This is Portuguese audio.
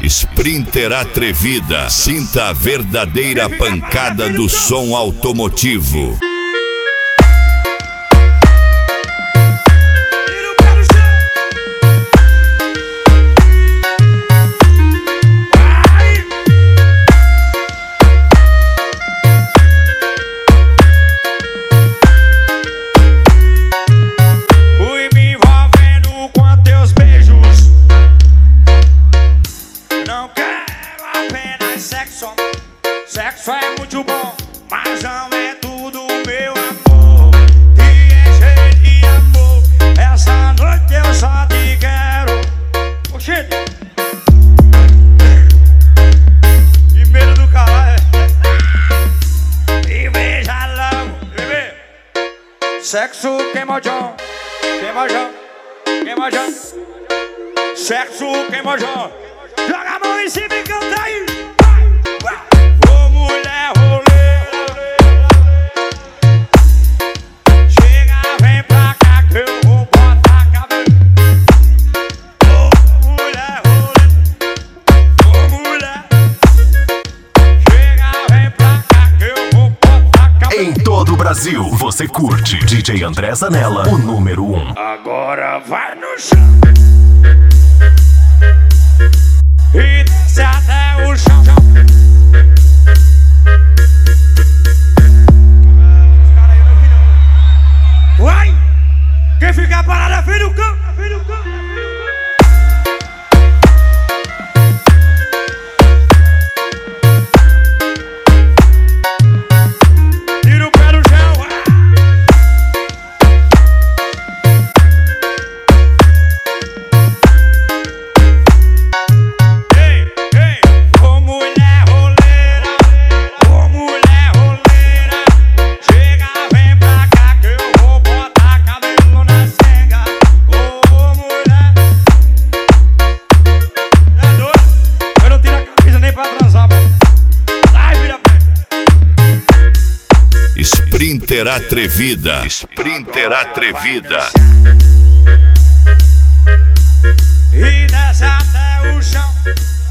Sprinter atrevida, sinta a verdadeira pancada do som automotivo. Sexo é muito bom, mas não é tudo, meu amor. E encher de amor, essa noite eu só te quero. Oxê! Primeiro do caralho. E beija logo, bebê. Sexo queimojão, queimojão, queimojão. Sexo queimojão. Joga a mão em cima e canta aí. Em todo o Brasil, você curte DJ André Zanella, o número 1. Agora vai no chão e desce até o chão. Vai! Quem ficar parado é filho do cão, é filho do cão. Sprinter atrevida, Sprinter atrevida. E desce até o chão.